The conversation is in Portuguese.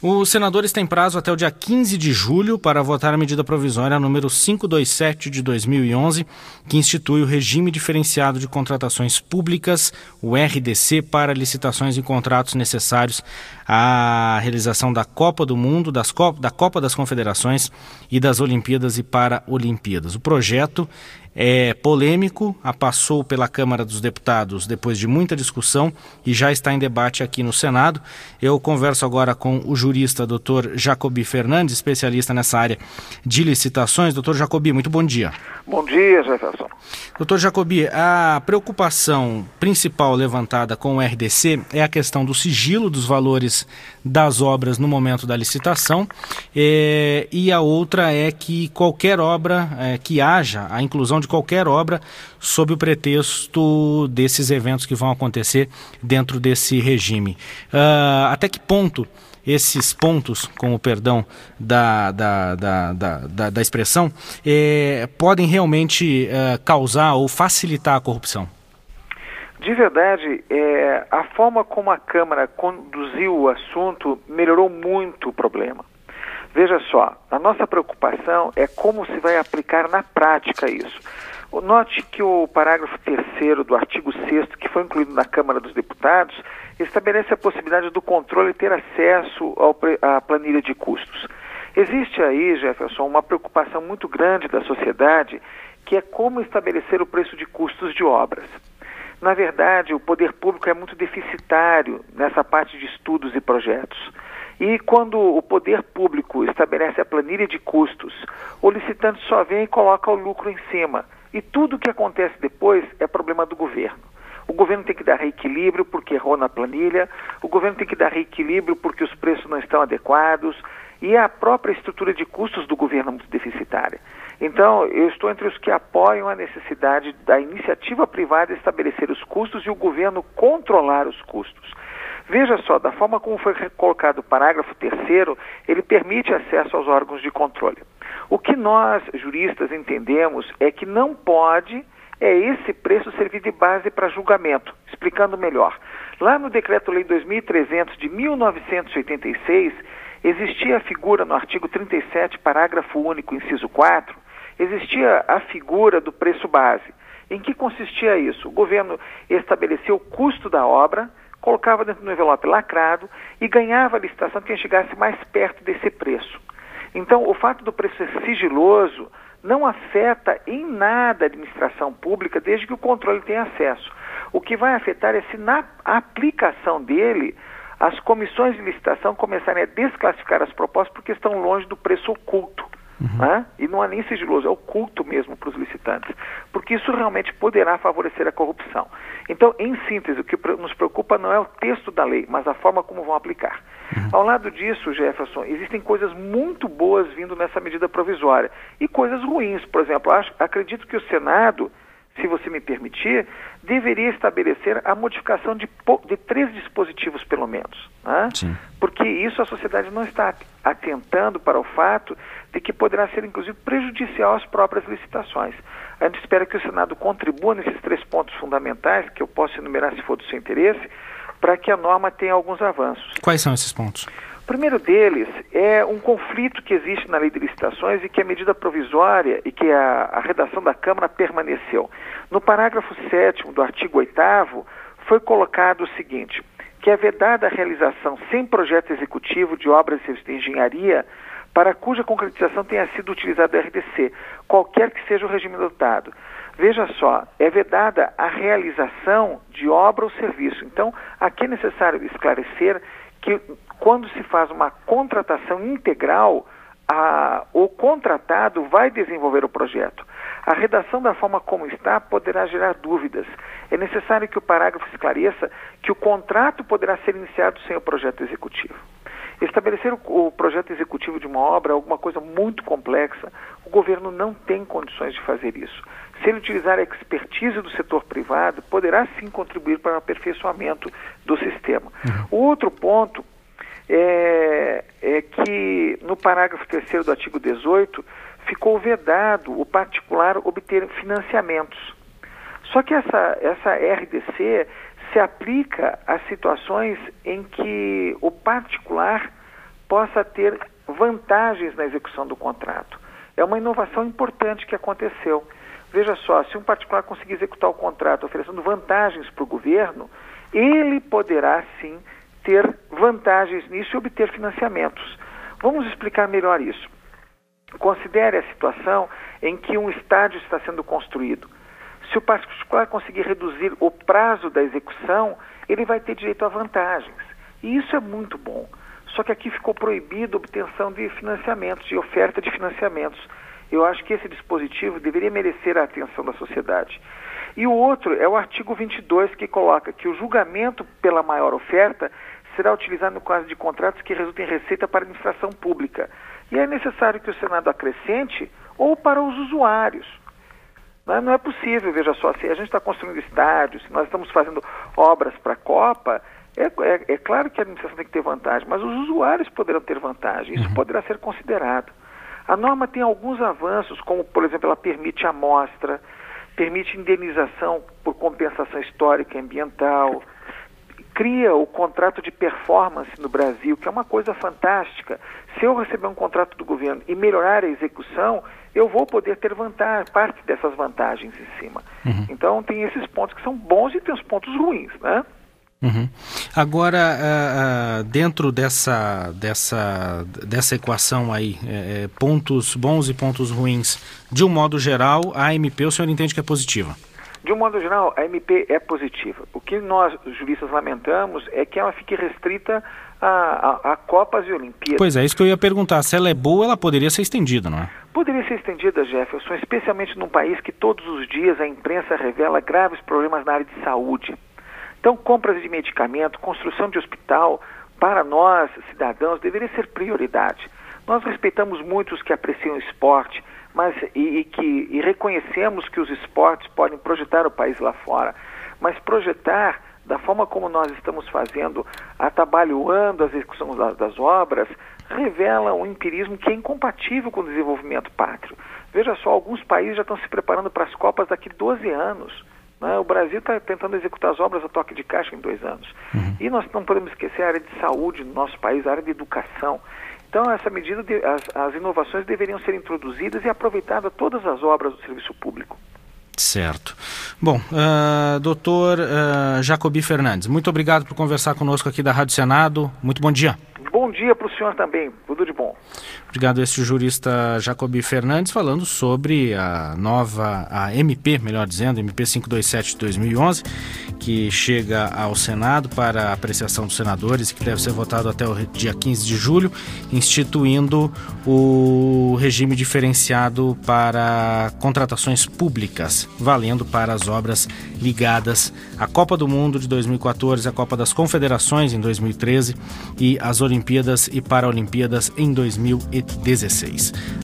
Os senadores têm prazo até o dia 15 de julho para votar a medida provisória número 527 de 2011, que institui o regime diferenciado de contratações públicas, o RDC, para licitações e contratos necessários à realização da Copa do Mundo, da Copa das Confederações e das Olimpíadas e Paralimpíadas. O projeto é polêmico, passou pela Câmara dos Deputados depois de muita discussão e já está em debate aqui no Senado. Eu converso agora com o jurista Dr. Jacoby Fernandes, especialista nessa área de licitações. Dr. Jacoby, muito bom dia. Bom dia, Jefferson. Dr. Jacoby, a preocupação principal levantada com o RDC é a questão do sigilo dos valores das obras no momento da licitação, e a outra é que qualquer obra, que haja a inclusão de qualquer obra sob o pretexto desses eventos que vão acontecer dentro desse regime. Até que ponto esses pontos, com o perdão da expressão, podem realmente causar ou facilitar a corrupção? De verdade, a forma como a Câmara conduziu o assunto melhorou muito o problema. Veja só, a nossa preocupação é como se vai aplicar na prática isso. Note que o parágrafo 3º do artigo 6º, que foi incluído na Câmara dos Deputados, estabelece a possibilidade do controle ter acesso à planilha de custos. Existe aí, Jefferson, uma preocupação muito grande da sociedade, que é como estabelecer o preço de custos de obras. Na verdade, o poder público é muito deficitário nessa parte de estudos e projetos. E quando o poder público estabelece a planilha de custos, o licitante só vem e coloca o lucro em cima. E tudo o que acontece depois é problema do governo. O governo tem que dar reequilíbrio porque errou na planilha, o governo tem que dar reequilíbrio porque os preços não estão adequados, e a própria estrutura de custos do governo é muito deficitária. Então, eu estou entre os que apoiam a necessidade da iniciativa privada estabelecer os custos e o governo controlar os custos. Veja só, da forma como foi colocado o parágrafo 3º, ele permite acesso aos órgãos de controle. O que nós, juristas, entendemos é que não pode esse preço servir de base para julgamento. Explicando melhor. Lá no Decreto-Lei 2300 de 1986, existia a figura no artigo 37, parágrafo único, inciso 4, existia a figura do preço base. Em que consistia isso? O governo estabeleceu o custo da obra, colocava dentro do envelope lacrado e ganhava a licitação quem chegasse mais perto desse preço. Então, o fato do preço ser sigiloso não afeta em nada a administração pública, desde que o controle tenha acesso. O que vai afetar é se na aplicação dele, as comissões de licitação começarem a desclassificar as propostas porque estão longe do preço oculto. Né? E não é nem sigiloso, é oculto mesmo para os licitantes, porque isso realmente poderá favorecer a corrupção. Então, em síntese, o que nos preocupa não é o texto da lei, mas a forma como vão aplicar. Ao lado disso, Jefferson, existem coisas muito boas vindo nessa medida provisória e coisas ruins. Por exemplo, acredito que o Senado, se você me permitir, deveria estabelecer a modificação de 3 dispositivos, pelo menos. Né? Sim. Porque isso a sociedade não está atentando para o fato de que poderá ser, inclusive, prejudicial às próprias licitações. A gente espera que o Senado contribua nesses 3 pontos fundamentais, que eu posso enumerar se for do seu interesse, para que a norma tenha alguns avanços. Quais são esses pontos? O primeiro deles é um conflito que existe na lei de licitações e que a medida provisória e que a redação da Câmara permaneceu. No parágrafo 7º do artigo 8º foi colocado o seguinte, que é vedada a realização sem projeto executivo de obras de serviço de engenharia para cuja concretização tenha sido utilizado o RDC, qualquer que seja o regime adotado. Veja só, é vedada a realização de obra ou serviço. Então, aqui é necessário esclarecer que quando se faz uma contratação integral, o contratado vai desenvolver o projeto. A redação da forma como está poderá gerar dúvidas. É necessário que o parágrafo esclareça que o contrato poderá ser iniciado sem o projeto executivo. Estabelecer o projeto executivo de uma obra é alguma coisa muito complexa. O governo não tem condições de fazer isso. Se ele utilizar a expertise do setor privado, poderá sim contribuir para o aperfeiçoamento do sistema. O outro ponto é que no parágrafo 3º do artigo 18 ficou vedado o particular obter financiamentos. Só que essa RDC se aplica a situações em que o particular possa ter vantagens na execução do contrato. É uma inovação importante que aconteceu. Veja só, se um particular conseguir executar o contrato oferecendo vantagens para o governo, ele poderá sim ter vantagens nisso e obter financiamentos. Vamos explicar melhor isso. Considere a situação em que um estádio está sendo construído. Se o particular conseguir reduzir o prazo da execução, ele vai ter direito a vantagens. E isso é muito bom. Só que aqui ficou proibido a obtenção de financiamentos, de oferta de financiamentos. Eu acho que esse dispositivo deveria merecer a atenção da sociedade. E o outro é o artigo 22, que coloca que o julgamento pela maior oferta será utilizado no caso de contratos que resultem em receita para a administração pública. E é necessário que o Senado acrescente ou para os usuários. Não é possível, veja só, se a gente está construindo estádios, se nós estamos fazendo obras para a Copa, é claro que a administração tem que ter vantagem, mas os usuários poderão ter vantagem, isso poderá ser considerado. A norma tem alguns avanços, como, por exemplo, ela permite amostra, permite indenização por compensação histórica e ambiental, cria o contrato de performance no Brasil, que é uma coisa fantástica. Se eu receber um contrato do governo e melhorar a execução, eu vou poder ter parte dessas vantagens em cima. Então, tem esses pontos que são bons e tem os pontos ruins, né? Agora, dentro dessa equação aí, pontos bons e pontos ruins, de um modo geral, a MP o senhor entende que é positiva? De um modo geral, a MP é positiva. O que nós, juristas, lamentamos é que ela fique restrita a Copas e Olimpíadas. Pois é, isso que eu ia perguntar. Se ela é boa, ela poderia ser estendida, não é? Poderia ser estendida, Jefferson, especialmente num país que todos os dias a imprensa revela graves problemas na área de saúde. Então, compras de medicamento, construção de hospital, para nós, cidadãos, deveria ser prioridade. Nós respeitamos muito os que apreciam o esporte, mas e reconhecemos que os esportes podem projetar o país lá fora, mas projetar da forma como nós estamos fazendo, atabalhoando a execução das obras, revela um empirismo que é incompatível com o desenvolvimento pátrio. Veja só, alguns países já estão se preparando para as Copas daqui a 12 anos. Né? O Brasil está tentando executar as obras a toque de caixa em 2 anos. E nós não podemos esquecer a área de saúde no nosso país, a área de educação. Então, essa medida, as inovações deveriam ser introduzidas e aproveitadas todas as obras do serviço público. Certo. Bom, doutor Jacoby Fernandes, muito obrigado por conversar conosco aqui da Rádio Senado. Muito bom dia. Bom dia para o senhor também. Tudo de bom. Obrigado a este jurista Jacoby Fernandes falando sobre a MP, melhor dizendo, MP 527 de 2011, que chega ao Senado para apreciação dos senadores e que deve ser votado até o dia 15 de julho, instituindo o regime diferenciado para contratações públicas, valendo para as obras ligadas à Copa do Mundo de 2014, a Copa das Confederações em 2013 e as Olimpíadas e Paralimpíadas em 2016.